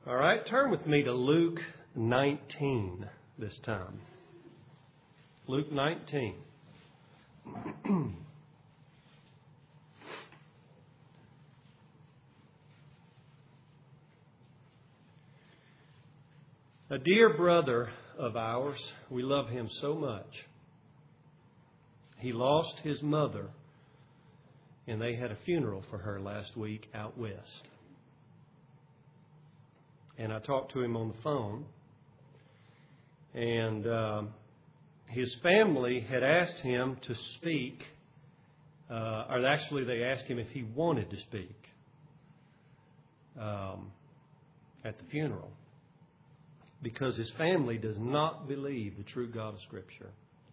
All right, turn with me to Luke 19 this time. Luke 19. A dear brother of ours, we love him so much. He lost his mother, and they had a funeral for her last week out west. And I talked to him on the phone, and his family had asked him to speak, or actually they asked him if he wanted to speak at the funeral, because his family does not believe the true God of Scripture.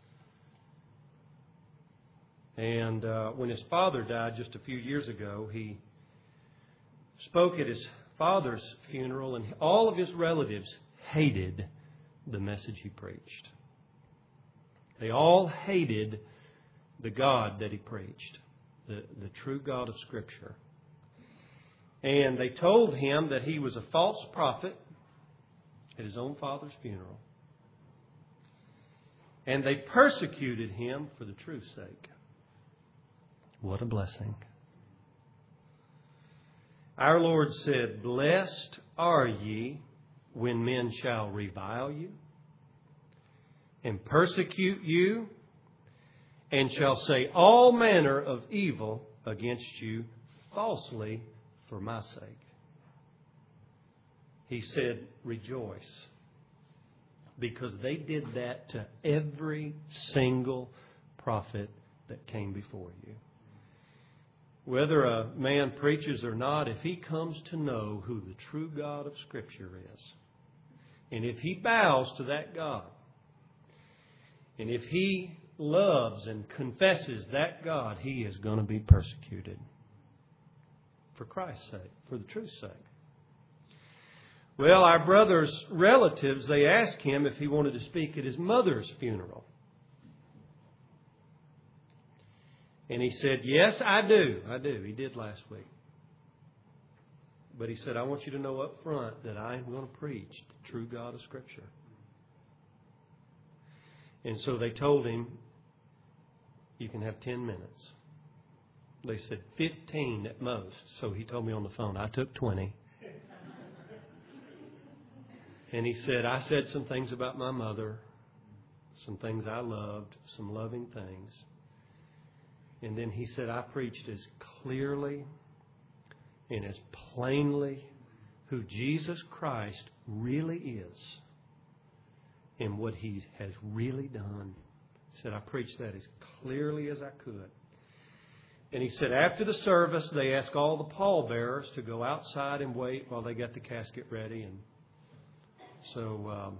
And when his father died just a few years ago, he spoke at his father's funeral, and all of his relatives hated the message he preached. They all hated the God that he preached, the true God of Scripture. And they told him that he was a false prophet at his own father's funeral. And they persecuted him for the truth's sake. What a blessing. Our Lord said, "Blessed are ye when men shall revile you and persecute you and shall say all manner of evil against you falsely for my sake." He said, rejoice, because they did that to every single prophet that came before you. Whether a man preaches or not, if he comes to know who the true God of Scripture is, and if he bows to that God, and if he loves and confesses that God, he is going to be persecuted for Christ's sake, for the truth's sake. Well, our brother's relatives, they asked him if he wanted to speak at his mother's funeral. And he said, "Yes, I do. I do." He did last week. But he said, "I want you to know up front that I am going to preach the true God of Scripture." And so they told him, "You can have 10 minutes. They said 15 at most. So he told me on the phone, I took 20. And he said, "I said some things about my mother, some things I loved, some loving things." And then he said, "I preached as clearly and as plainly who Jesus Christ really is and what He has really done." He said, "I preached that as clearly as I could." And he said, after the service, they asked all the pallbearers to go outside and wait while they got the casket ready. And so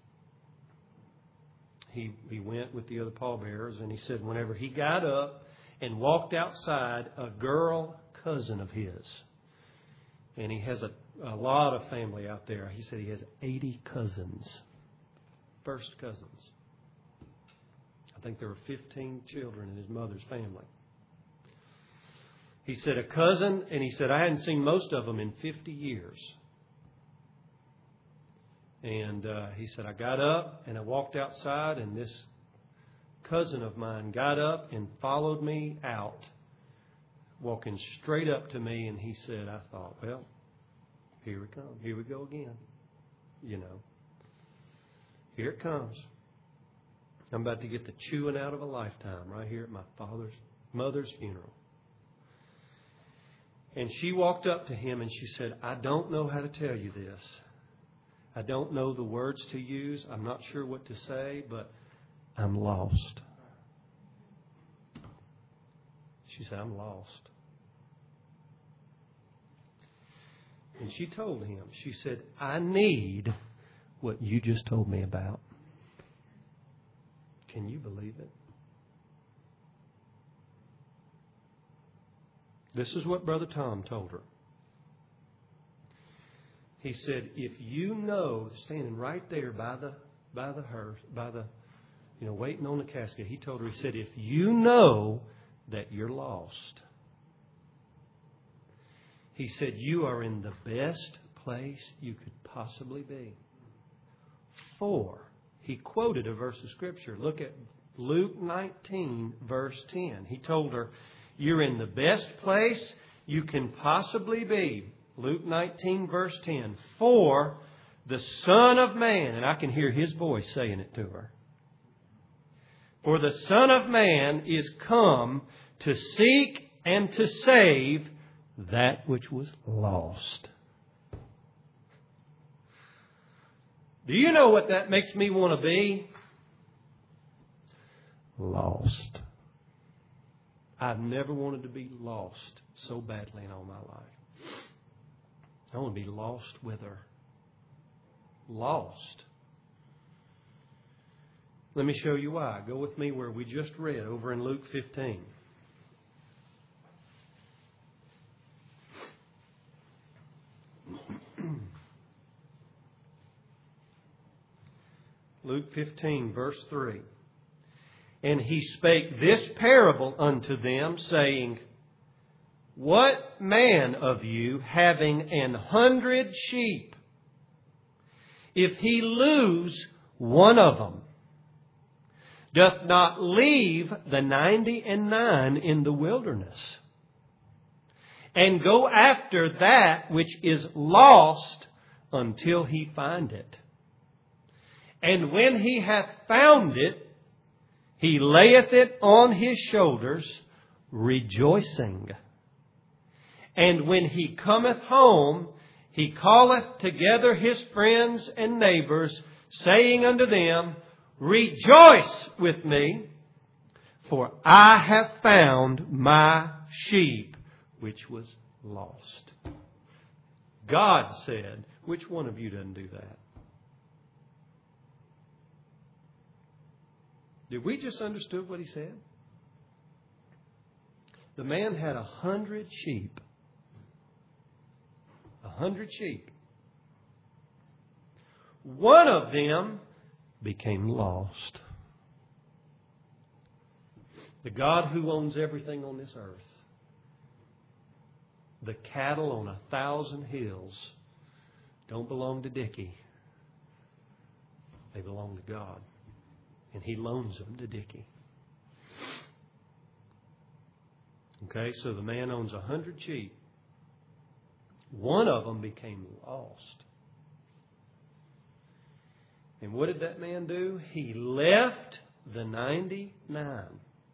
he went with the other pallbearers, and he said whenever he got up and walked outside, a girl cousin of his, and he has a lot of family out there. He said he has 80 cousins, first cousins. I think there were 15 children in his mother's family. He said a cousin, and he said I hadn't seen most of them in 50 years. And he said I got up and I walked outside, and this cousin of mine got up and followed me out, walking straight up to me. And he said, I thought, well, here we come. Here we go again. You know, here it comes. I'm about to get the chewing out of a lifetime right here at my mother's funeral. And she walked up to him and she said, "I don't know how to tell you this. I don't know the words to use. I'm not sure what to say, but I'm lost." She said, "I'm lost." And she told him, she said, "I need what you just told me about." Can you believe it? This is what Brother Tom told her. He said, if you know, standing right there by the waiting on the casket, he told her, he said, if you know that you're lost, he said, you are in the best place you could possibly be. For, he quoted a verse of Scripture. Look at Luke 19, verse 10. He told her, you're in the best place you can possibly be. Luke 19, verse 10. For the Son of Man, and I can hear His voice saying it to her. For the Son of Man is come to seek and to save that which was lost. Do you know what that makes me want to be? Lost. I've never wanted to be lost so badly in all my life. I want to be lost with her. Lost. Let me show you why. Go with me where we just read over in Luke 15. Luke 15, verse 3. And He spake this parable unto them, saying, what man of you, having 100 sheep, if he lose one of them, doth not leave the 99 in the wilderness, and go after that which is lost until he find it? And when he hath found it, he layeth it on his shoulders, rejoicing. And when he cometh home, he calleth together his friends and neighbors, saying unto them, rejoice with me, for I have found my sheep which was lost. God said, which one of you doesn't do that? Did we just understood what He said? The man had 100 sheep. 100 sheep. One of them became lost. The God who owns everything on this earth, the cattle on 1,000 hills, don't belong to Dickie. They belong to God. And He loans them to Dickie. Okay, so the man owns 100 sheep. One of them became lost. And what did that man do? He left the 99.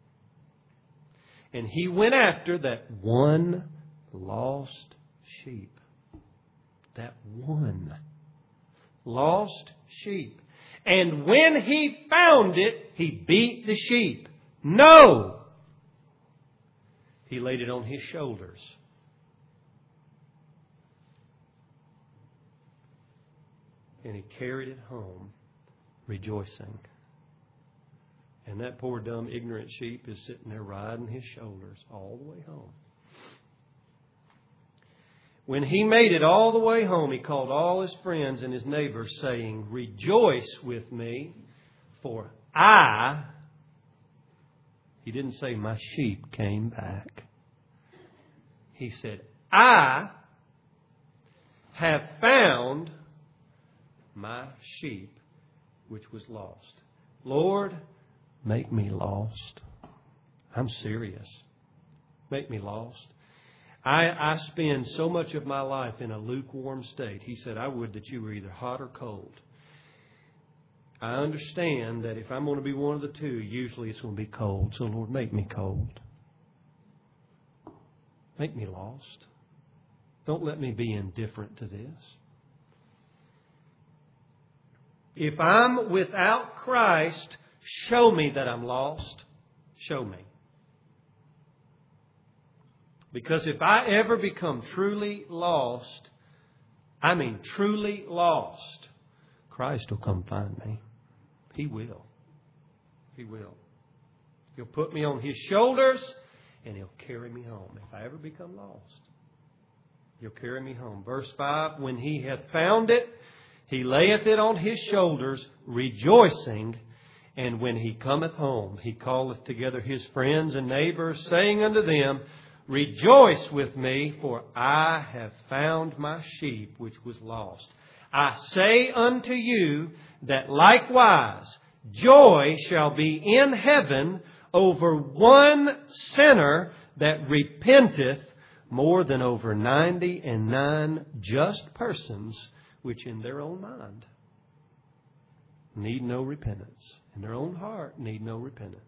And he went after that one lost sheep. That one lost sheep. And when he found it, he beat the sheep. No! He laid it on his shoulders. And he carried it home, rejoicing. And that poor, dumb, ignorant sheep is sitting there riding his shoulders all the way home. When he made it all the way home, he called all his friends and his neighbors, saying, rejoice with me, for he didn't say my sheep came back. He said, I have found my sheep which was lost. Lord, make me lost. I'm serious. Make me lost. I spend so much of my life in a lukewarm state. He said, I would that you were either hot or cold. I understand that if I'm going to be one of the two, usually it's going to be cold. So, Lord, make me cold. Make me lost. Don't let me be indifferent to this. If I'm without Christ, show me that I'm lost. Show me. Because if I ever become truly lost, I mean truly lost, Christ will come find me. He will. He will. He'll put me on His shoulders and He'll carry me home. If I ever become lost, He'll carry me home. Verse 5, when He hath found it, He layeth it on His shoulders, rejoicing. And when He cometh home, He calleth together His friends and neighbors, saying unto them, Rejoice with me, for I have found my sheep which was lost. I say unto you that likewise joy shall be in heaven over one sinner that repenteth, more than over 99 just persons which in their own mind need no repentance. In their own heart need no repentance.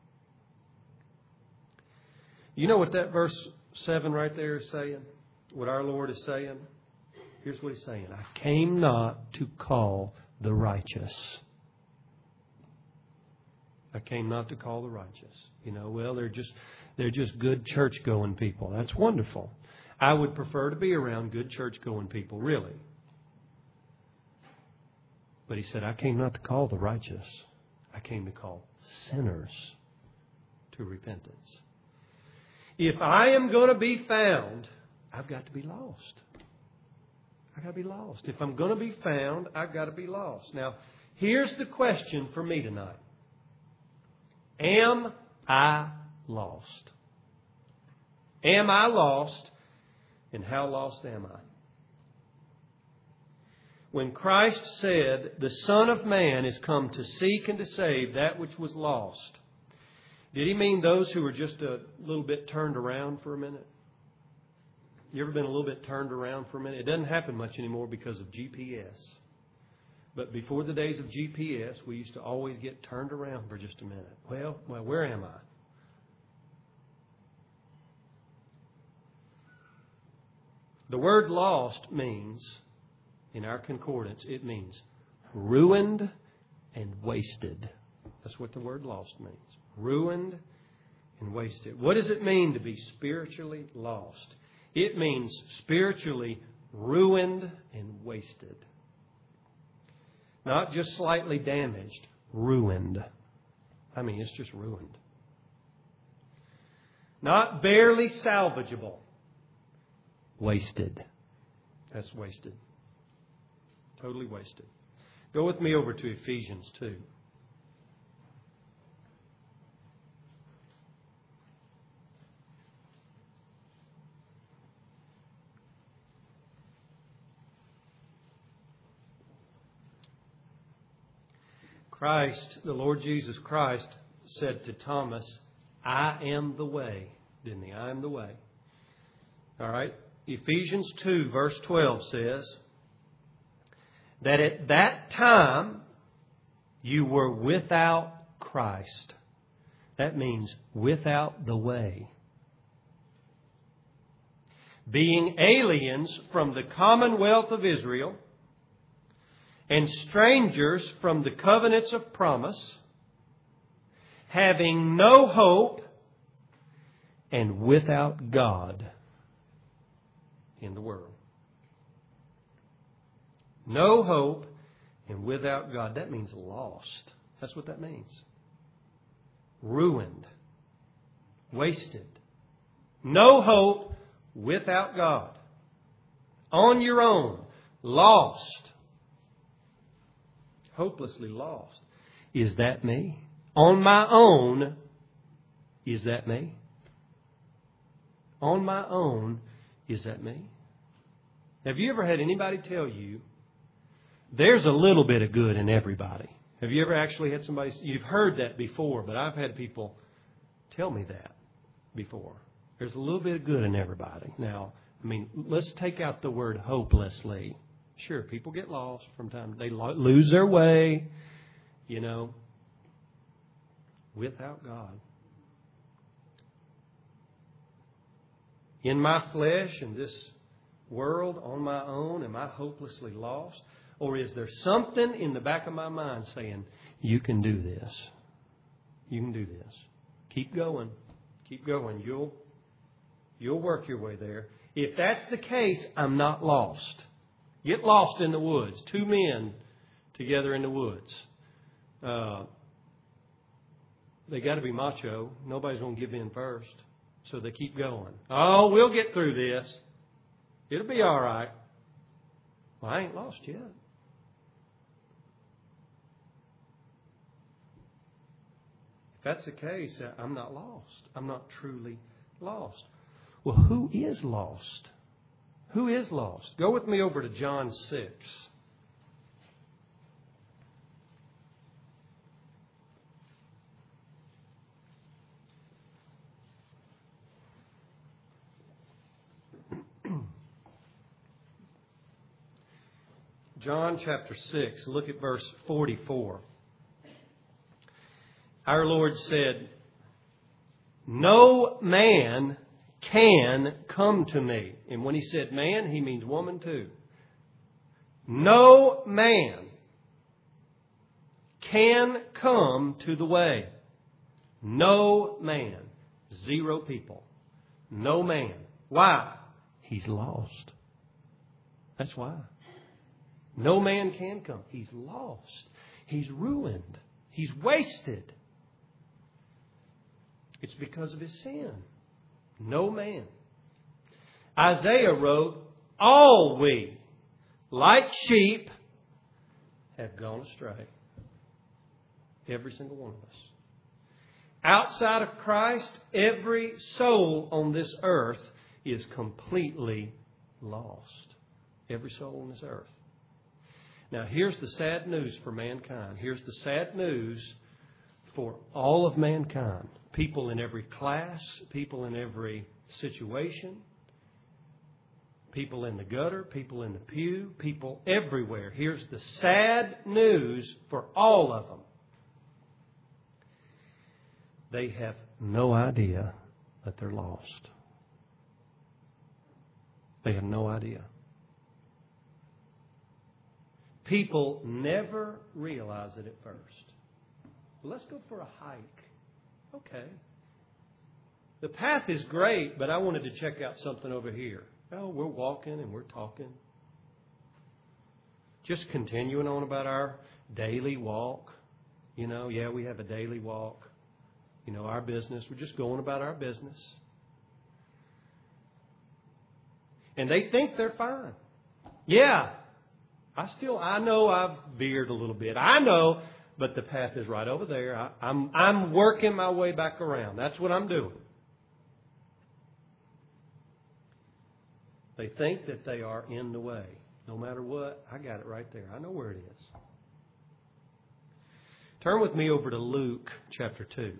You know what that verse 7 right there is saying? What our Lord is saying? Here's what He's saying. I came not to call the righteous. I came not to call the righteous. You know, well, they're just good church-going people. That's wonderful. I would prefer to be around good church-going people, really. But He said, I came not to call the righteous. I came to call sinners to repentance. If I am going to be found, I've got to be lost. I've got to be lost. If I'm going to be found, I've got to be lost. Now, here's the question for me tonight. Am I lost? Am I lost? And how lost am I? When Christ said, the Son of Man is come to seek and to save that which was lost, did He mean those who were just a little bit turned around for a minute? You ever been a little bit turned around for a minute? It doesn't happen much anymore because of GPS. But before the days of GPS, we used to always get turned around for just a minute. Well, where am I? The word lost means, in our concordance, it means ruined and wasted. That's what the word lost means. Ruined and wasted. What does it mean to be spiritually lost? It means spiritually ruined and wasted. Not just slightly damaged, ruined. I mean, it's just ruined. Not barely salvageable, wasted. That's wasted. Totally wasted. Go with me over to Ephesians 2. Christ, the Lord Jesus Christ, said to Thomas, I am the way. Didn't He? I am the way. All right. Ephesians 2 verse 12 says that at that time you were without Christ. That means without the way. Being aliens from the commonwealth of Israel and strangers from the covenants of promise, having no hope and without God in the world. No hope and without God. That means lost. That's what that means. Ruined. Wasted. No hope without God. On your own. Lost. Hopelessly lost. Is that me? On my own, is that me? On my own, is that me? Have you ever had anybody tell you there's a little bit of good in everybody? Have you ever actually had somebody, you've heard that before, but I've had people tell me that before. There's a little bit of good in everybody. Now, I mean, let's take out the word hopelessly. Sure, people get lost from time. They lose their way, you know, without God. In my flesh, in this world, on my own, am I hopelessly lost? Or is there something in the back of my mind saying, you can do this. You can do this. Keep going. Keep going. You'll work your way there. If that's the case, I'm not lost. Get lost in the woods. Two men together in the woods. They got to be macho. Nobody's going to give in first. So they keep going. Oh, we'll get through this. It'll be all right. Well, I ain't lost yet. If that's the case, I'm not lost. I'm not truly lost. Well, who is lost? Who is lost? Go with me over to John 6. John chapter 6, look at verse 44. Our Lord said, "No man can come to me." And when He said man, He means woman too. No man can come to the way. No man. 0 people. No man. Why? He's lost. That's why. No man can come. He's lost. He's ruined. He's wasted. It's because of his sin. No man. Isaiah wrote, "All we, like sheep, have gone astray." Every single one of us. Outside of Christ, every soul on this earth is completely lost. Every soul on this earth. Now, here's the sad news for mankind. Here's the sad news for all of mankind. People in every class, people in every situation, people in the gutter, people in the pew, people everywhere. Here's the sad news for all of them. They have no idea that they're lost. They have no idea. People never realize it at first. Well, let's go for a hike. Okay. The path is great, but I wanted to check out something over here. Oh, we're walking and we're talking. Just continuing on about our daily walk. We have a daily walk. Our business. We're just going about our business. And they think they're fine. Yeah. I know I've veered a little bit. I know, but the path is right over there. I'm working my way back around. That's what I'm doing. They think that they are in the way. No matter what, I got it right there. I know where it is. Turn with me over to Luke chapter 2.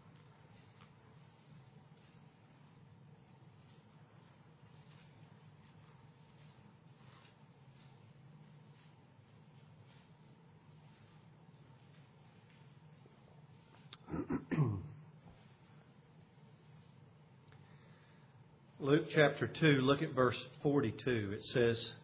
Luke chapter 2, look at verse 42. It says,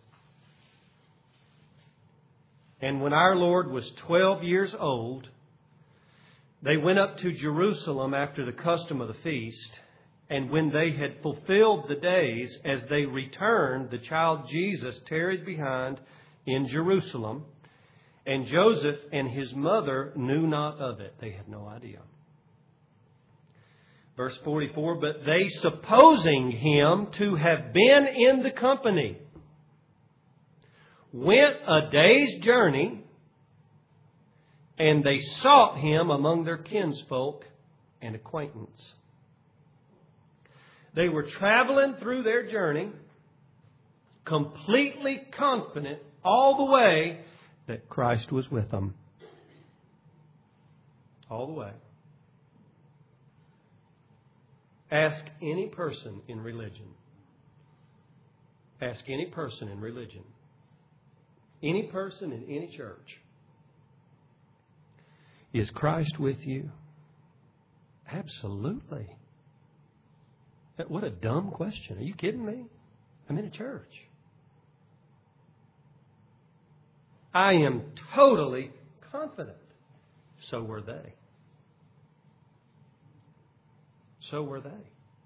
"And when our Lord was 12 years old, they went up to Jerusalem after the custom of the feast. And when they had fulfilled the days, as they returned, the child Jesus tarried behind in Jerusalem. And Joseph and his mother knew not of it." They had no idea. Verse 44, "But they, supposing him to have been in the company, went a day's journey, and they sought him among their kinsfolk and acquaintance." They were traveling through their journey, completely confident all the way that Christ was with them. All the way. Ask any person in religion. Ask any person in religion. Any person in any church. Is Christ with you? Absolutely. What a dumb question. Are you kidding me? I'm in a church. I am totally confident. So were they. So were they.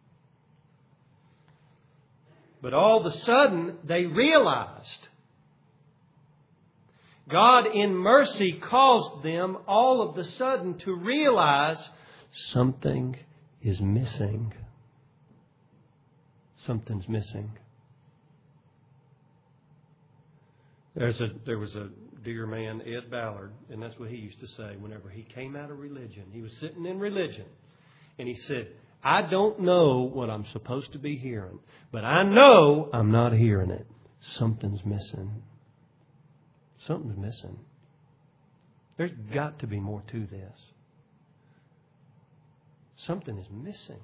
But all of a sudden, they realized. God in mercy caused them all of a sudden to realize something is missing. Something's missing. There was a dear man, Ed Ballard, and that's what he used to say whenever he came out of religion. He was sitting in religion, and he said, I don't know what I'm supposed to be hearing, but I know I'm not hearing it. Something's missing. Something's missing. There's got to be more to this. Something is missing.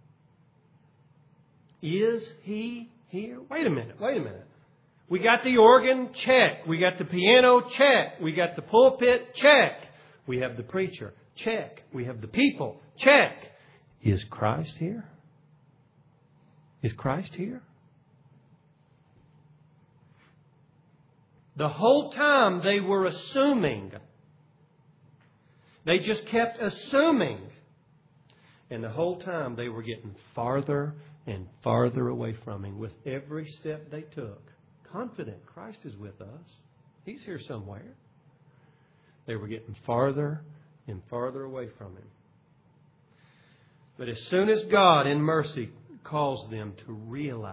Is He here? Wait a minute. We got the organ, check. We got the piano, check. We got the pulpit, check. We have the preacher, check. We have the people, check. Is Christ here? Is Christ here? The whole time they were assuming. They just kept assuming. And the whole time they were getting farther and farther away from Him with every step they took. Confident Christ is with us. He's here somewhere. They were getting farther and farther away from Him. But as soon as God in mercy calls them to realize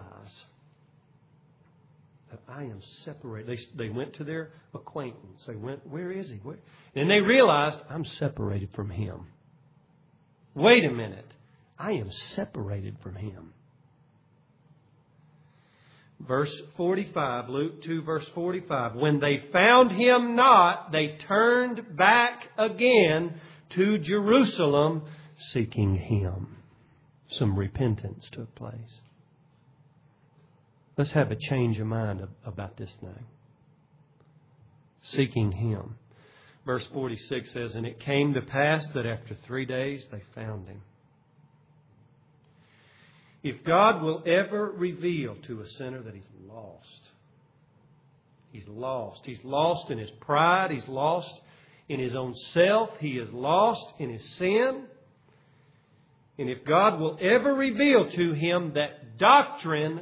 that I am separated. They went to their acquaintance. They went, where is He? Where? And they realized, I'm separated from Him. Wait a minute. I am separated from Him. Verse 45, Luke 2, verse 45. When they found Him not, they turned back again to Jerusalem, seeking Him. Some repentance took place. Let's have a change of mind about this thing. Seeking Him. Verse 46 says, and it came to pass that after 3 days they found Him. If God will ever reveal to a sinner that he's lost, he's lost. He's lost in his pride. He's lost in his own self. He is lost in his sin. And if God will ever reveal to him that doctrine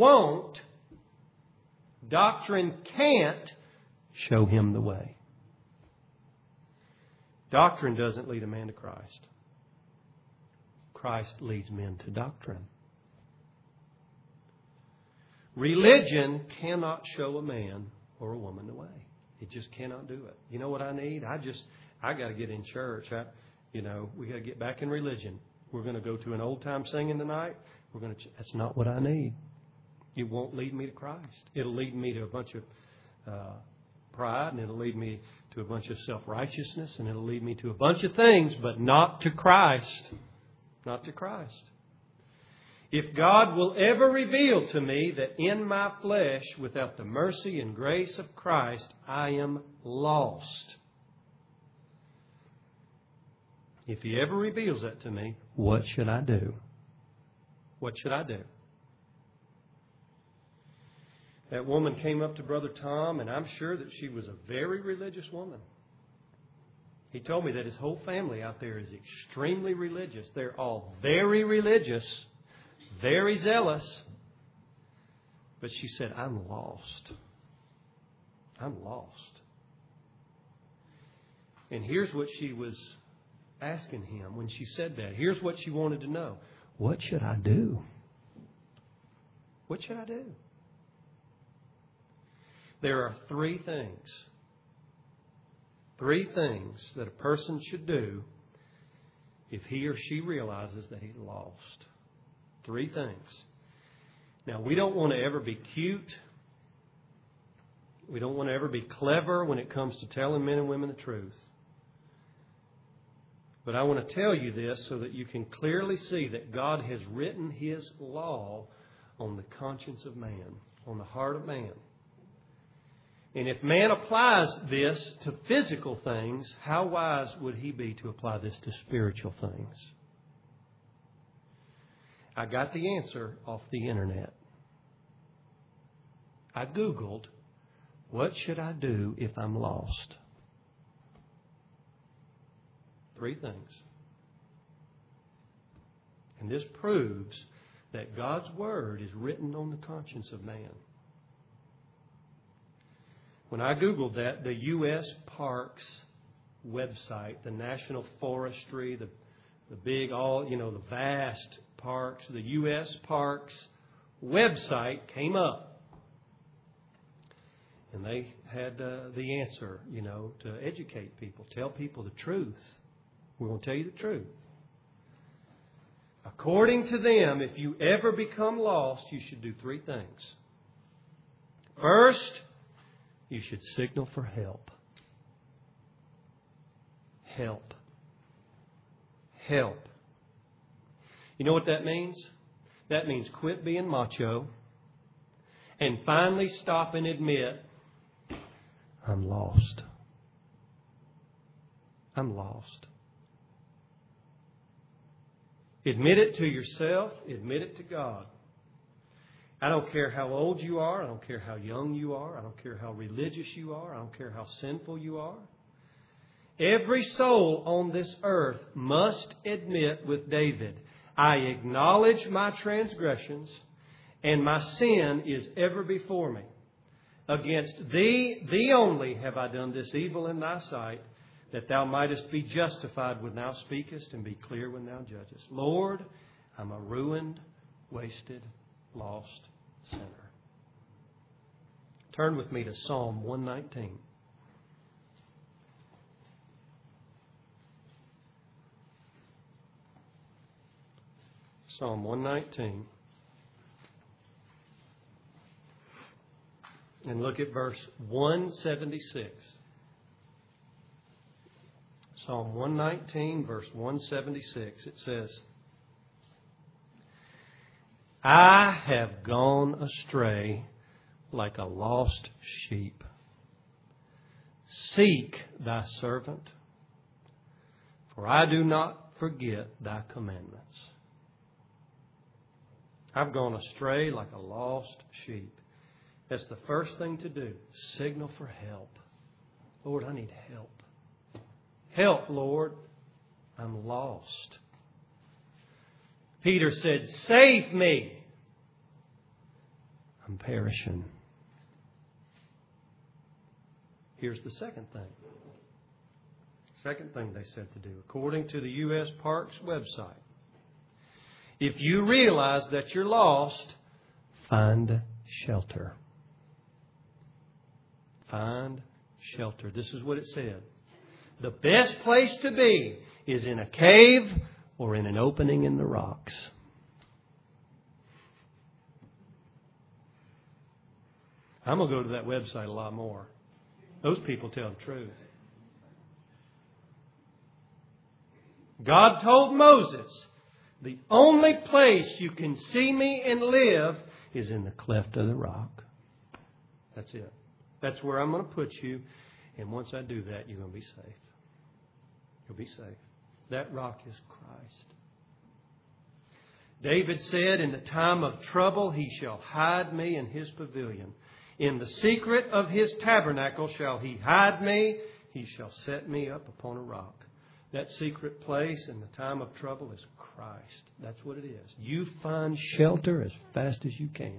can't show him the way. Doctrine doesn't lead a man to Christ. Christ leads men to doctrine. Religion cannot show a man or a woman the way. It just cannot do it. You know what I need? I got to get in church. We got to get back in religion. We're going to go to an old time singing tonight. That's not what I need. It won't lead me to Christ. It'll lead me to a bunch of pride, and it'll lead me to a bunch of self-righteousness, and it'll lead me to a bunch of things, but not to Christ. Not to Christ. If God will ever reveal to me that in my flesh, without the mercy and grace of Christ, I am lost. If He ever reveals that to me, what should I do? What should I do? That woman came up to Brother Tom, and I'm sure that she was a very religious woman. He told me that his whole family out there is extremely religious. They're all very religious, very zealous. But she said, I'm lost. I'm lost. And here's what she was asking him when she said that. Here's what she wanted to know. What should I do? What should I do? There are three things that a person should do if he or she realizes that he's lost. 3 things. Now, we don't want to ever be cute. We don't want to ever be clever when it comes to telling men and women the truth. But I want to tell you this so that you can clearly see that God has written His law on the conscience of man, on the heart of man. And if man applies this to physical things, how wise would he be to apply this to spiritual things? I got the answer off the internet. I Googled, what should I do if I'm lost? 3 things. And this proves that God's Word is written on the conscience of man. When I Googled that, the U.S. Parks website, the National Forestry, the big, the vast parks, the U.S. Parks website came up. And they had the answer, to educate people, tell people the truth. We're going to tell you the truth. According to them, if you ever become lost, you should do 3 things. First, you should signal for help. Help. Help. You know what that means? That means quit being macho and finally stop and admit, I'm lost. I'm lost. Admit it to yourself. Admit it to God. I don't care how old you are. I don't care how young you are. I don't care how religious you are. I don't care how sinful you are. Every soul on this earth must admit with David, I acknowledge my transgressions, and my sin is ever before me. Against thee only have I done this evil in thy sight, that thou mightest be justified when thou speakest and be clear when thou judgest. Lord, I'm a ruined, wasted, lost sinner. Turn with me to Psalm 119. Psalm 119. And look at verse 176. Psalm 119, verse 176. It says, I have gone astray like a lost sheep. Seek thy servant, for I do not forget thy commandments. I've gone astray like a lost sheep. That's the first thing to do. Signal for help. Lord, I need help. Help, Lord. I'm lost. Peter said, save me. I'm perishing. Here's the second thing. Second thing they said to do, according to the U.S. Parks website. If you realize that you're lost, find shelter. Find shelter. This is what it said. The best place to be is in a cave or in an opening in the rocks. I'm going to go to that website a lot more. Those people tell the truth. God told Moses, the only place you can see me and live is in the cleft of the rock. That's it. That's where I'm going to put you. And once I do that, you're going to be safe. You'll be safe. That rock is Christ. David said, in the time of trouble, he shall hide me in his pavilion. In the secret of his tabernacle shall he hide me. He shall set me up upon a rock. That secret place in the time of trouble is Christ. That's what it is. You find shelter as fast as you can.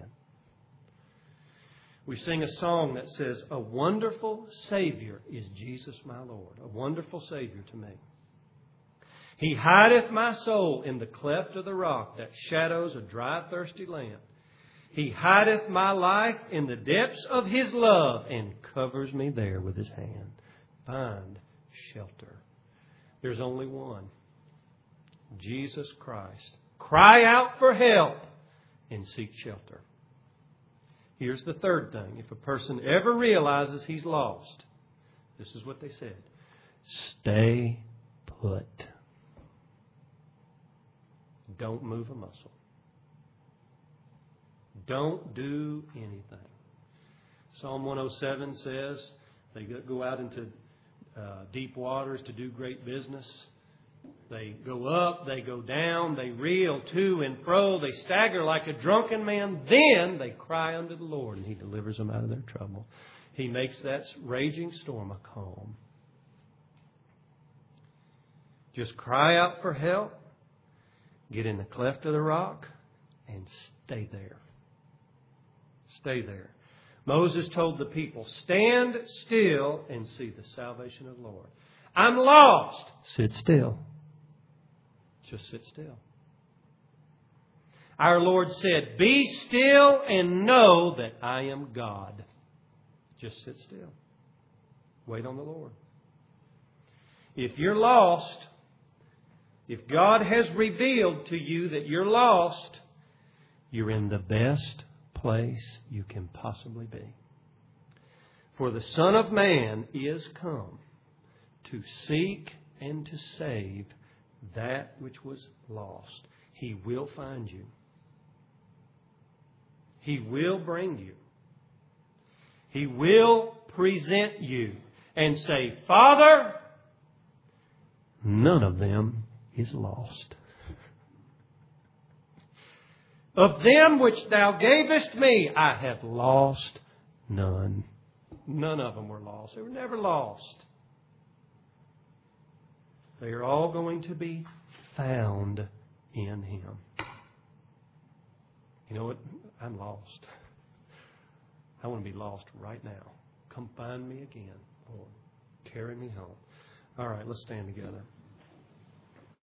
We sing a song that says, a wonderful Savior is Jesus my Lord. A wonderful Savior to me. He hideth my soul in the cleft of the rock that shadows a dry, thirsty land. He hideth my life in the depths of His love and covers me there with His hand. Find shelter. There's only one. Jesus Christ. Cry out for help and seek shelter. Here's the third thing. If a person ever realizes he's lost, this is what they said. Stay put. Don't move a muscle. Don't do anything. Psalm 107 says they go out into deep waters to do great business. They go up, they go down, they reel to and fro, they stagger like a drunken man. Then they cry unto the Lord, and He delivers them out of their trouble. He makes that raging storm a calm. Just cry out for help, get in the cleft of the rock, and stay there. Stay there. Moses told the people, stand still and see the salvation of the Lord. I'm lost. Sit still. Just sit still. Our Lord said, be still and know that I am God. Just sit still. Wait on the Lord. If you're lost, If God has revealed to you that you're lost, you're in the best place you can possibly be. For the Son of Man is come to seek and to save that which was lost. He will find you. He will bring you. He will present you and say, Father, none of them is lost. Of them which thou gavest me, I have lost none. None of them were lost. They were never lost. They are all going to be found in Him. You know what? I'm lost. I want to be lost right now. Come find me again, Lord. Carry me home. All right, let's stand together.